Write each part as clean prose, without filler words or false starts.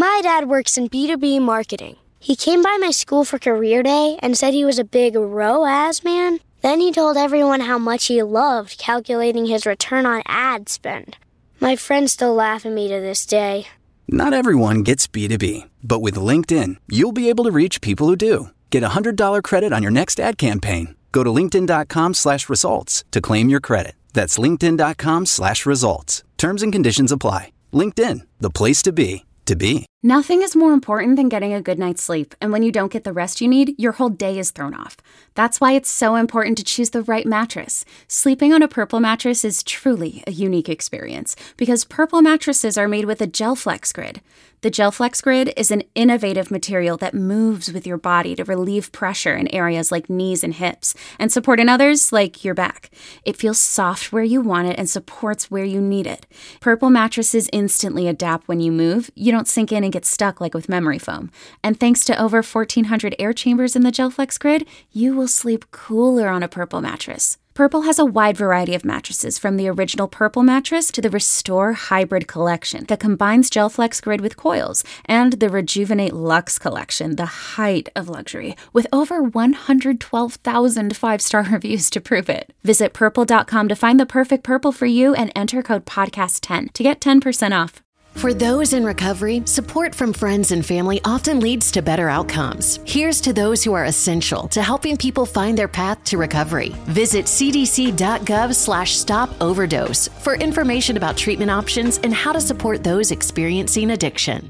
My dad works in B2B marketing. He came by my school for career day and said he was a big ROAS man. Then he told everyone how much he loved calculating his return on ad spend. My friends still laugh at me to this day. Not everyone gets B2B, but with LinkedIn, you'll be able to reach people who do. Get a $100 credit on your next ad campaign. Go to linkedin.com/results to claim your credit. That's linkedin.com/results. Terms and conditions apply. LinkedIn, the place to be, to be. Nothing is more important than getting a good night's sleep, and when you don't get the rest you need, your whole day is thrown off. That's why it's so important to choose the right mattress. Sleeping on a Purple mattress is truly a unique experience, because Purple mattresses are made with a GelFlex Grid. The GelFlex Grid is an innovative material that moves with your body to relieve pressure in areas like knees and hips, and support in others like your back. It feels soft where you want it and supports where you need it. Purple mattresses instantly adapt when you move. You don't sink in and get stuck like with memory foam. And thanks to over 1,400 air chambers in the GelFlex Grid, you will sleep cooler on a Purple mattress. Purple has a wide variety of mattresses, from the original Purple mattress to the Restore Hybrid collection that combines GelFlex Grid with coils, and the Rejuvenate Luxe collection, the height of luxury, with over 112,000 five-star reviews to prove it. Visit purple.com to find the perfect Purple for you and enter code podcast10 to get 10% off. For those in recovery, support from friends and family often leads to better outcomes. Here's to those who are essential to helping people find their path to recovery. Visit cdc.gov/stop-overdose for information about treatment options and how to support those experiencing addiction.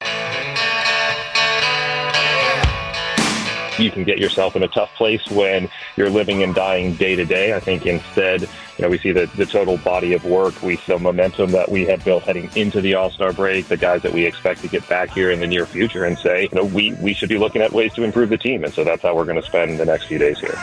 You can get yourself in a tough place when you're living and dying day to day. I think instead, we see the total body of work. We see the momentum that we have built heading into the All-Star break, the guys that we expect to get back here in the near future, and say, we should be looking at ways to improve the team. And so that's how we're going to spend the next few days here.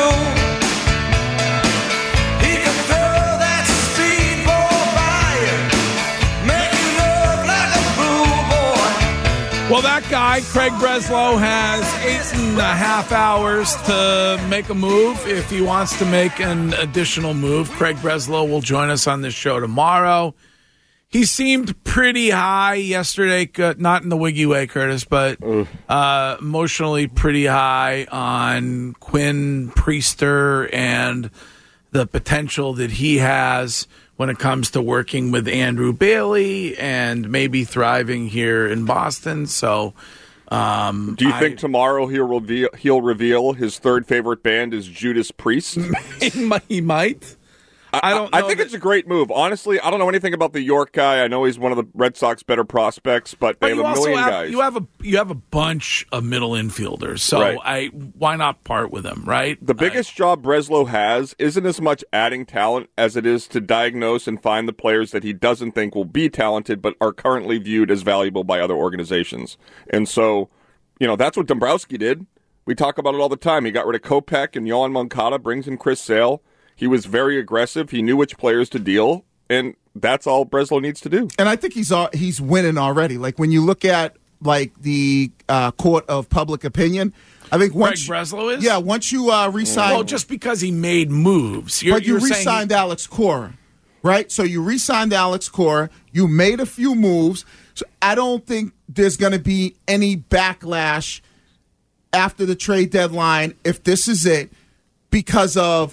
Well, that guy, Craig Breslow, has 8.5 hours to make a move if he wants to make an additional move. Craig Breslow will join us on this show tomorrow. He seemed pretty high yesterday, not in the wiggy way, Curtis, but emotionally pretty high on Quinn Priester and the potential that he has when it comes to working with Andrew Bailey and maybe thriving here in Boston. So, do you think tomorrow he'll reveal his third favorite band is Judas Priest? He might. I think it's a great move. Honestly, I don't know anything about the York guy. I know he's one of the Red Sox better prospects, but they have a million guys. You have a bunch of middle infielders, so right. Why not part with him, right? The biggest job Breslow has isn't as much adding talent as it is to diagnose and find the players that he doesn't think will be talented but are currently viewed as valuable by other organizations. And so, that's what Dombrowski did. We talk about it all the time. He got rid of Kopech and Yohan Moncada, brings in Chris Sale. He was very aggressive. He knew which players to deal, and that's all Breslow needs to do. And I think he's winning already. Like when you look at the court of public opinion, I think once Craig Breslow is? Yeah, once you re-sign. Well, just because he made moves, but you re-signed Alex Cora, right? So you re-signed Alex Cora. You made a few moves. So I don't think there's going to be any backlash after the trade deadline if this is it, because of.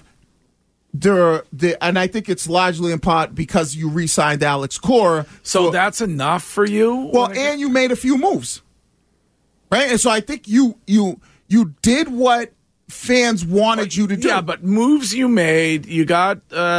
And I think it's largely in part because you re-signed Alex Cora. So that's enough for you? Well, and you made a few moves, right? And so I think you did what fans wanted you to do. Yeah, but moves you made, you got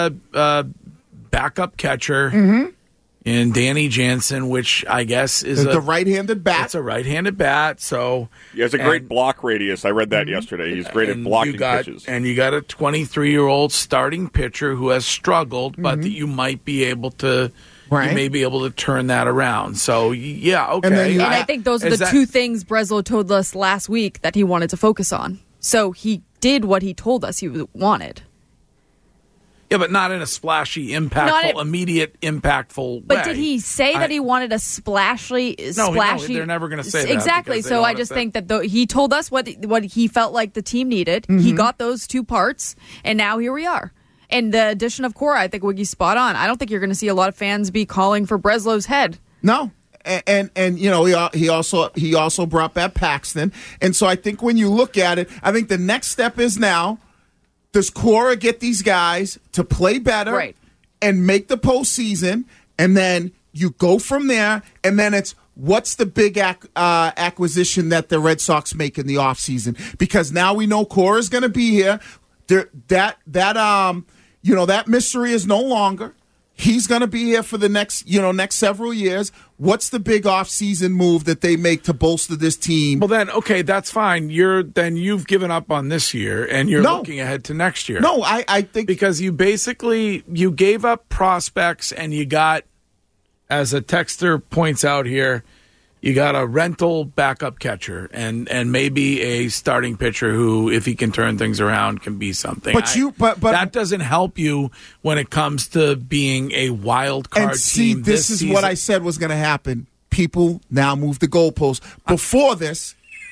backup catcher in Danny Jansen, which I guess is the right-handed bat. It's a right-handed bat, so he has a great block radius. I read that yesterday. He's great at blocking pitches. And you got a 23-year-old starting pitcher who has struggled, but that you might be able to. Right. You may be able to turn that around. So, yeah, okay. And I think those are the two things Breslow told us last week that he wanted to focus on. So he did what he told us he wanted. Yeah, but not in a splashy, immediate, impactful way. But did he say that he wanted a splashy? No, they're never going to say that. Exactly. So I just think that he told us what he felt like the team needed. He got those two parts, and now here we are. And the addition of Cora, I think Wiggy's spot on. I don't think you're going to see a lot of fans be calling for Breslow's head. No. and you know, he also brought back Paxton. And so I think when you look at it, I think the next step is now, does Cora get these guys to play better and make the postseason? And then you go from there, and then it's what's the big acquisition that the Red Sox make in the offseason? Because now we know Cora's going to be here. That mystery is no longer. He's going to be here for the next several years. What's the big offseason move that they make to bolster this team? Well, then, okay, that's fine. You've given up on this year, and you're looking ahead to next year. No, I think because you gave up prospects, and you got, as a texter points out here, you got a rental backup catcher and maybe a starting pitcher who, if he can turn things around, can be something. But that doesn't help you when it comes to being a wild card team. This is what I said was going to happen. People now move the goalposts. Before this,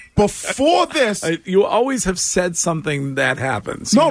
you always have said something that happens. Did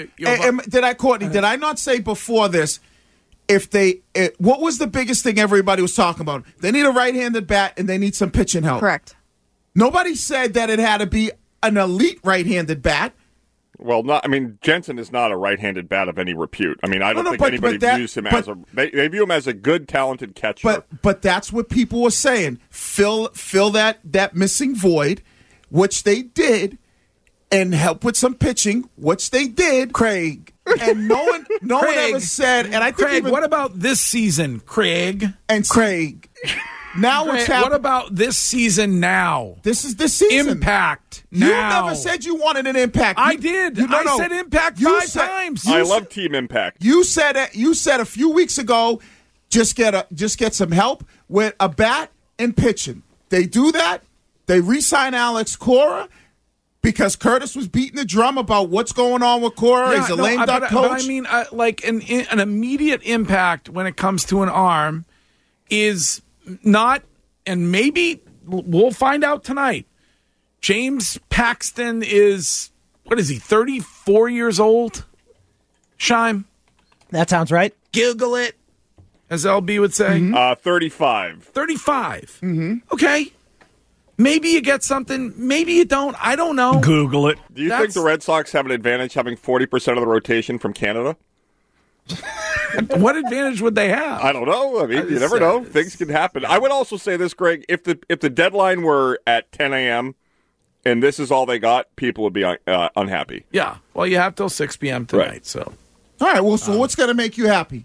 I not say before this? What was the biggest thing everybody was talking about? They need a right-handed bat and they need some pitching help. Correct. Nobody said that it had to be an elite right-handed bat. Well, Jensen is not a right-handed bat of any repute. I don't think anybody views him as they view him as a good, talented catcher. But that's what people were saying. Fill that missing void, which they did, and help with some pitching, which they did. Craig. And no one ever said. And I think Craig, what about this season, Craig? And Craig. Now what's happening? What about this season now? This is the season. Impact now. You never said you wanted an impact. I did. I said impact five times. I love team impact. You said a few weeks ago, just get some help with a bat and pitching. They do that. They re-sign Alex Cora. Because Curtis was beating the drum about what's going on with Cora. He's a lame duck coach. But like an immediate impact when it comes to an arm is not, and maybe we'll find out tonight. James Paxton is, 34 years old? Scheim? That sounds right. Google it, as LB would say. 35. 35. Mm-hmm. Okay. Maybe you get something. Maybe you don't. I don't know. Google it. Do you think the Red Sox have an advantage having 40% of the rotation from Canada? What advantage would they have? I don't know. You never know. Things can happen. I would also say this, Greg. If the deadline were at 10 a.m. and this is all they got, people would be unhappy. Yeah. Well, you have till 6 p.m. tonight. Right. So. All right. Well, so what's going to make you happy?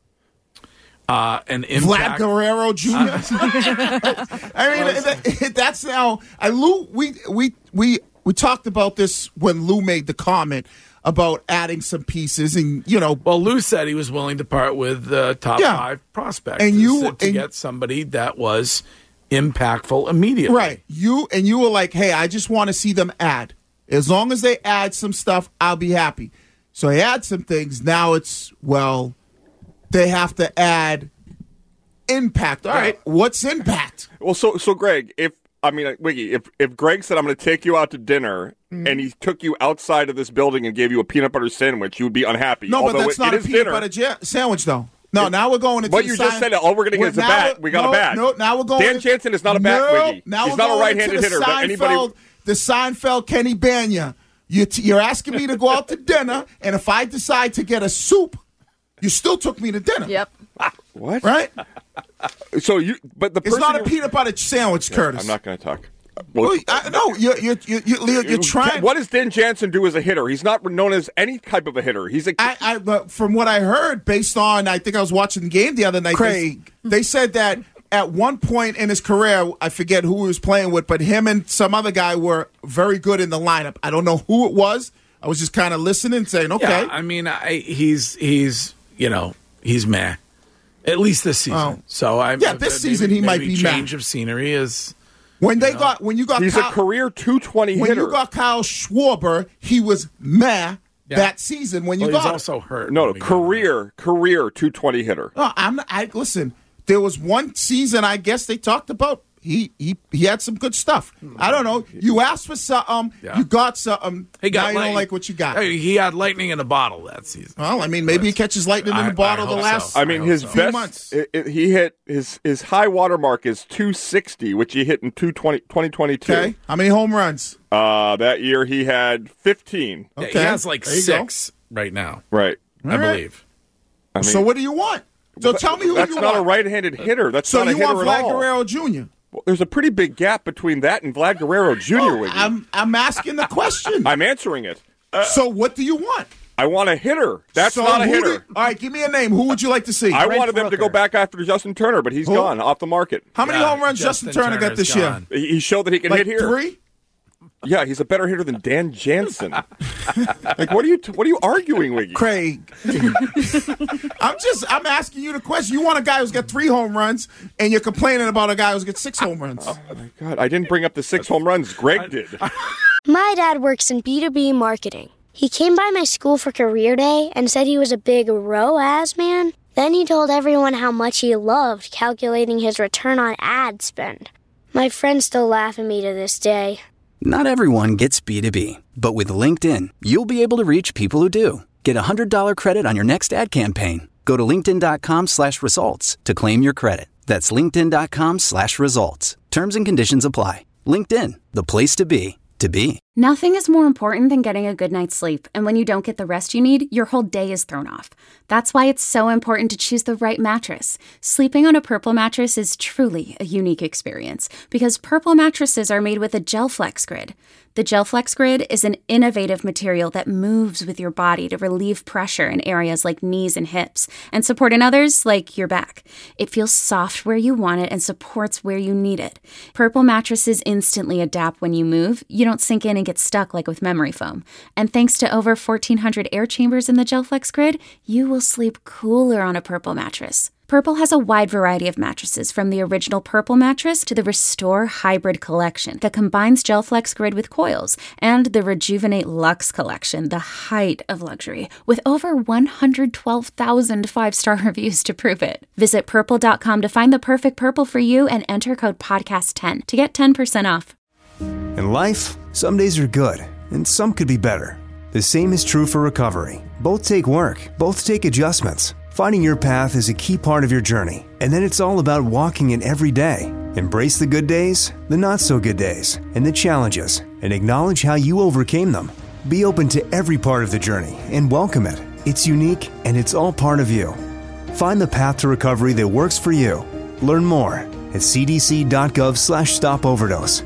An impact. Vlad Guerrero Jr. That's now. Lou, we talked about this when Lou made the comment about adding some pieces, and Well, Lou said he was willing to part with the top 5 prospects, and to get somebody that was impactful immediately. Right. You were like, hey, I just want to see them add. As long as they add some stuff, I'll be happy. So they add some things. Now it's they have to add impact. All right, what's impact? Well, so Greg, Wiggy, if Greg said I'm going to take you out to dinner and he took you outside of this building and gave you a peanut butter sandwich, you would be unhappy. No, but that's not a peanut butter sandwich, though. No, now we're going into what you just said. All we're going to get is a bat. We got a bat. No, now we're going. Dan Jansen is not a bat, Wiggy. He's not a right-handed hitter. But anybody, the Seinfeld Kenny Banya. You're asking me to go out to dinner, and if I decide to get a soup, you still took me to dinner. Yep. What? Right? So it's not a peanut butter sandwich, Curtis. I'm not going to talk. Well, no, you're trying. What does Dan Jansen do as a hitter? He's not known as any type of a hitter. He's but from what I heard, based on I think I was watching the game the other night. Craig, they said that at one point in his career, I forget who he was playing with, but him and some other guy were very good in the lineup. I don't know who it was. I was just kind of listening, saying, okay. Yeah, he's meh. At least this season. This season he might be change meh. of scenery is. When you got he's a career 220 hitter. When you got Kyle Schwarber, he was meh that season. When you got he's also hurt. No, career 220 hitter. No, listen. There was one season I guess they talked about he had some good stuff. I don't know. You asked for something, you got something. He got now you don't like what you got. He had lightning in a bottle that season. Well, I mean, maybe he catches lightning in the bottle the last. I mean, his few best. months. He hit his high water mark is 260, which he hit in 2022. Okay, how many home runs? That year he had 15. Yeah, Okay, he has like there you 6 right now. Right. I believe. I mean, So what do you want? So tell me who you want. That's not a right-handed hitter. That's So not a you hitter want at Vlad all. Guerrero Jr.? Well, there's a pretty big gap between that and Vlad Guerrero Jr. Wiggy. I'm asking the question. I'm answering it. So what do you want? I want a hitter. That's So not a who hitter. all right, give me a name. Who would you like to see? I wanted them to go back after Justin Turner, but he's Who? gone off the market. How many home runs Justin Turner got this year? He showed that he can Like hit here. 3? Yeah, he's a better hitter than Dan Jansen. Like, what are you arguing, Wiggy? Craig. I'm asking you the question. You want a guy who's got 3 home runs, and you're complaining about a guy who's got 6 home runs. Oh my God, I didn't bring up the 6 home runs. Greg did. My dad works in B2B marketing. He came by my school for career day and said he was a big ROAS man. Then he told everyone how much he loved calculating his return on ad spend. My friends still laugh at me to this day. Not everyone gets B2B, but with LinkedIn, you'll be able to reach people who do. Get a $100 credit on your next ad campaign. Go to linkedin.com/results to claim your credit. That's linkedin.com/results. Terms and conditions apply. LinkedIn, the place to be, to be. Nothing is more important than getting a good night's sleep, and when you don't get the rest you need, your whole day is thrown off. That's why it's so important to choose the right mattress. Sleeping on a Purple mattress is truly a unique experience because Purple mattresses are made with a GelFlex Grid. The GelFlex Grid is an innovative material that moves with your body to relieve pressure in areas like knees and hips and support in others like your back. It feels soft where you want it and supports where you need it. Purple mattresses instantly adapt when you move. You don't sink in and get stuck like with memory foam. And thanks to over 1,400 air chambers in the GelFlex Grid, you will sleep cooler on a Purple mattress. Purple has a wide variety of mattresses, from the original Purple mattress to the Restore Hybrid collection that combines GelFlex Grid with coils, and the Rejuvenate Luxe collection, the height of luxury, with over 112,000 5-star reviews to prove it. Visit purple.com to find the perfect Purple for you and enter code podcast10 to get 10% off. In life, some days are good, and some could be better. The same is true for recovery. Both take work, both take adjustments. Finding your path is a key part of your journey, and then it's all about walking it every day. Embrace the good days, the not-so-good days, and the challenges, and acknowledge how you overcame them. Be open to every part of the journey and welcome it. It's unique, and it's all part of you. Find the path to recovery that works for you. Learn more at cdc.gov/stopoverdose.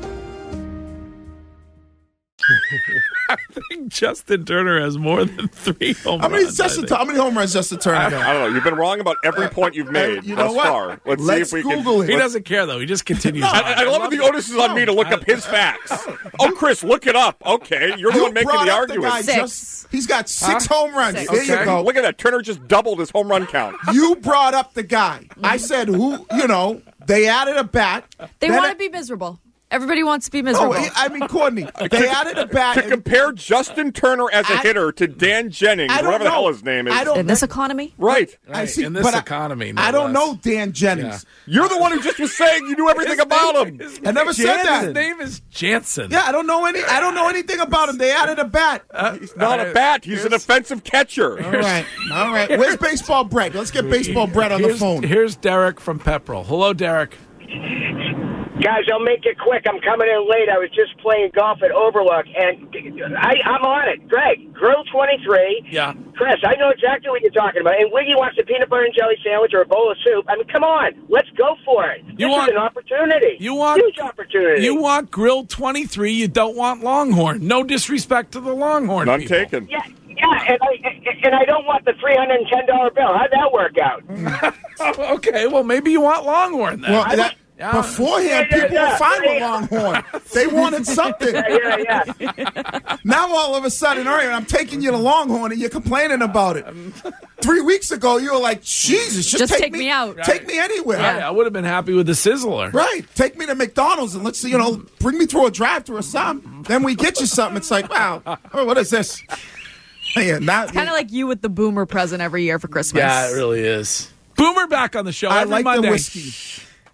I think Justin Turner has more than 3 home How many runs. how many home runs Justin Turner got? I don't know. You've been wrong about every point you've made You know thus what? far. Let's see Let's if we Google can. it. He doesn't care, though. He just continues on. I love that the onus is on me to look up his facts. Oh, Chris, look it up. Okay, you're the one making brought the up argument. guy 6. he's got 6 home runs. 6. There you Okay. go. Look at that. Turner just doubled his home run count. You brought up the guy. I said, they added a bat. They Then want to be miserable. Everybody wants to be miserable. Courtney, they added a bat. To and- compare Justin Turner as a hitter to Dan Jennings, I don't whatever the hell know. his name is. I don't In this economy? Right. Right, see, in this but economy, no I don't less. know Dan Jennings. You're the one who just was saying you knew everything about him. I never said that. His name is Jansen. Yeah, I don't know anything about him. They added a bat. He's not a bat. He's an offensive catcher. All right. Where's baseball Brett? Let's get baseball Brett on the phone. Here's Derek from Pepperell. Hello, Derek. Guys, I'll make it quick. I'm coming in late. I was just playing golf at Overlook, and I'm on it. Greg, Grill 23. Yeah. Chris, I know exactly what you're talking about. And Wiggy wants a peanut butter and jelly sandwich or a bowl of soup. I mean, come on. Let's go for it. This is an opportunity. Huge opportunity. You want Grill 23. You don't want Longhorn. No disrespect to the Longhorn None people. taken. Yeah, and I don't want the $310 bill. How'd that work out? Okay, well, maybe you want Longhorn then. Well, beforehand, people were fine with Longhorn. They wanted something. Yeah. Now all of a sudden, all right, I'm taking you to Longhorn, and you're complaining about it. 3 weeks ago, you were like, Jesus, just take me out. Take me anywhere. Right, I would have been happy with the Sizzler. Right. Take me to McDonald's and let's see, bring me through a drive-thru or something. Then we get you something. It's like, wow, what is this? Yeah, Kind of like you with the Boomer present every year for Christmas. Yeah, it really is. Boomer back on the show I every like Monday. the whiskey.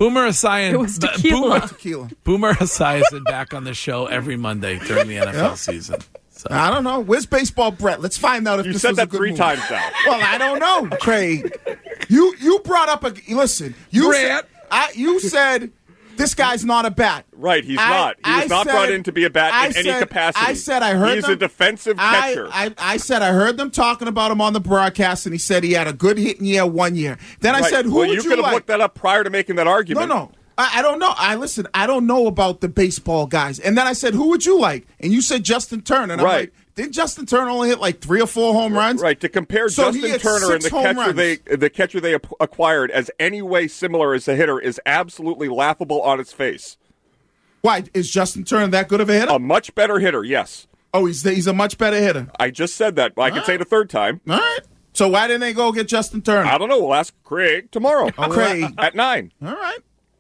Boomer Esiason. It was tequila. Boomer Esiason back on the show every Monday during the NFL season. So. I don't know. Where's baseball Brett? Let's find out if you this said was that a good 3 move. times now. Well, I don't know, Craig. You brought up listen. You said this guy's not a bat. Right, he's not. He was not brought in to be a bat in any capacity. I said I heard he's a defensive catcher. I said I heard them talking about him on the broadcast, and he said he had a good hitting year 1 year. Then I said, who would you like? You could have looked that up prior to making that argument. No. I don't know. I don't know about the baseball guys. And then I said, who would you like? And you said Justin Turner. And I'm like, didn't Justin Turner only hit like 3 or 4 home runs? Right. To compare Justin Turner and the catcher they acquired as any way similar as a hitter is absolutely laughable on its face. Why? Is Justin Turner that good of a hitter? A much better hitter, yes. Oh, he's a much better hitter. I just said that. I can say it a third time. All right. So why didn't they go get Justin Turner? I don't know. We'll ask Craig tomorrow. Craig. At 9. All right.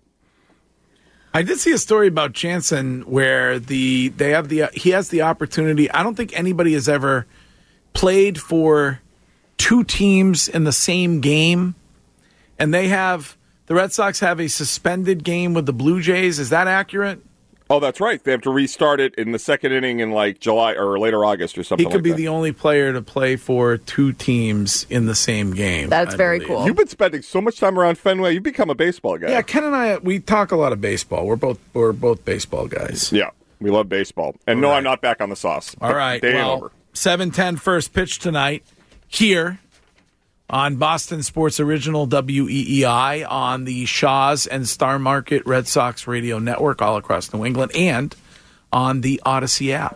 I did see a story about Jansen where he has the opportunity. I don't think anybody has ever played for 2 teams in the same game, and the Red Sox have a suspended game with the Blue Jays. Is that accurate? Oh, that's right. They have to restart it in the second inning in like July or later August or something. He could be the only player to play for 2 teams in the same game. That's very cool. You've been spending so much time around Fenway. You've become a baseball guy. Yeah, Ken and I, we talk a lot of baseball. We're both baseball guys. Yeah, we love baseball. And no, I'm not back on the sauce. All right. Day ain't over. 7:10 first pitch tonight here on Boston Sports Original WEEI on the Shaw's and Star Market Red Sox Radio Network all across New England and on the Odyssey app.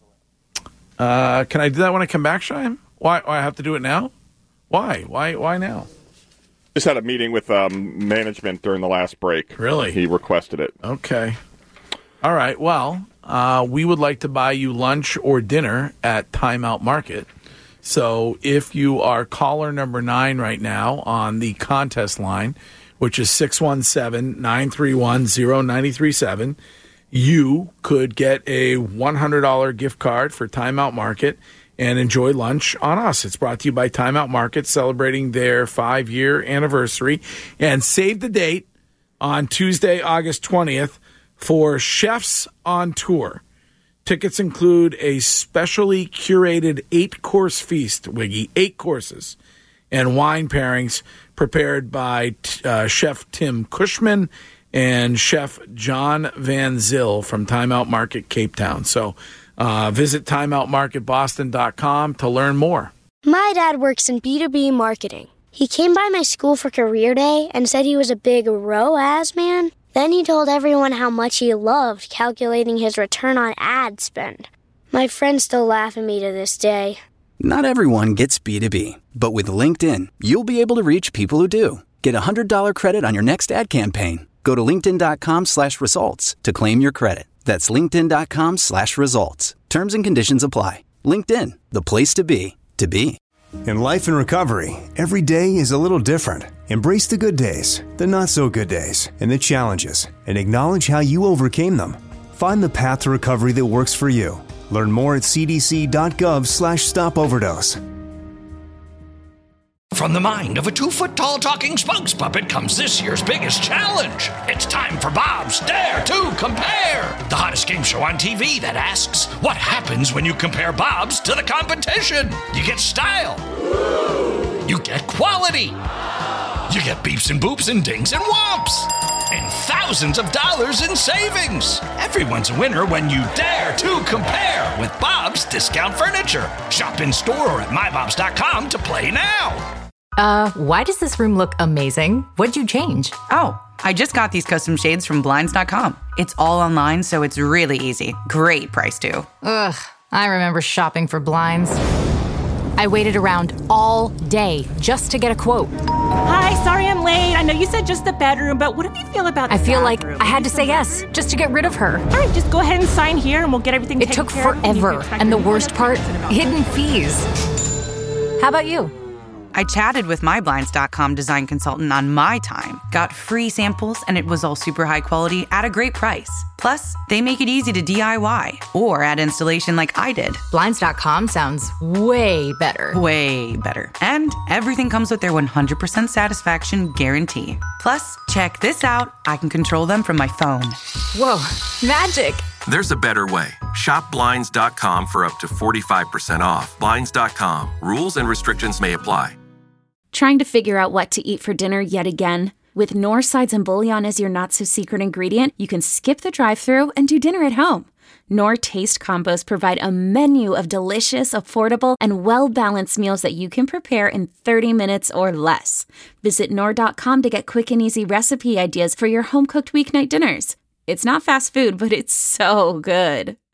Can I do that when I come back, Chaim? Why I have to do it now? Why? Why now? Just had a meeting with management during the last break. Really? He requested it. Okay. All right. Well, we would like to buy you lunch or dinner at Timeout Market. So if you are caller number 9 right now on the contest line, which is 617-931-0937, you could get a $100 gift card for Timeout Market and enjoy lunch on us. It's brought to you by Timeout Market, celebrating their 5-year anniversary. And save the date on Tuesday, August 20th for Chefs on Tour. Tickets include a specially curated 8-course feast, Wiggy, 8 courses, and wine pairings prepared by Chef Tim Cushman and Chef John Van Zyl from Timeout Market, Cape Town. So visit timeoutmarketboston.com to learn more. My dad works in B2B marketing. He came by my school for career day and said he was a big ROAS man. Then he told everyone how much he loved calculating his return on ad spend. My friends still laugh at me to this day. Not everyone gets B2B, but with LinkedIn, you'll be able to reach people who do. Get a $100 credit on your next ad campaign. Go to linkedin.com/results to claim your credit. That's linkedin.com/results. Terms and conditions apply. LinkedIn, the place to be, to be. In life and recovery, every day is a little different. Embrace the good days, the not so good days, and the challenges, and acknowledge how you overcame them. Find the path to recovery that works for you. Learn more at cdc.gov/stopoverdose. From the mind of a 2-foot-tall talking spokes puppet comes this year's biggest challenge. It's time for Bob's Dare to Compare, the hottest game show on TV that asks, what happens when you compare Bob's to the competition? You get style. You get quality. You get beeps and boops and dings and whomps. And thousands of dollars in savings. Everyone's a winner when you dare to compare with Bob's Discount Furniture. Shop in store or at mybobs.com to play now. Why does this room look amazing? What'd you change? Oh, I just got these custom shades from Blinds.com. It's all online, so it's really easy. Great price, too. Ugh, I remember shopping for blinds. I waited around all day just to get a quote. Hi, sorry I'm late. I know you said just the bedroom, but what do you feel about the I feel bathroom? like I had to say yes just to get rid of her. All right, just go ahead and sign here and we'll get everything taken care of. It took forever, and the worst part, hidden fees. How about you? I chatted with my Blinds.com design consultant on my time, got free samples, and it was all super high quality at a great price. Plus, they make it easy to DIY or add installation like I did. Blinds.com sounds way better. Way better. And everything comes with their 100% satisfaction guarantee. Plus, check this out. I can control them from my phone. Whoa, magic. There's a better way. Shop Blinds.com for up to 45% off. Blinds.com. Rules and restrictions may apply. Trying to figure out what to eat for dinner yet again? With Knorr sides and bouillon as your not-so-secret ingredient, you can skip the drive-thru and do dinner at home. Knorr Taste Combos provide a menu of delicious, affordable, and well-balanced meals that you can prepare in 30 minutes or less. Visit Knorr.com to get quick and easy recipe ideas for your home-cooked weeknight dinners. It's not fast food, but it's so good.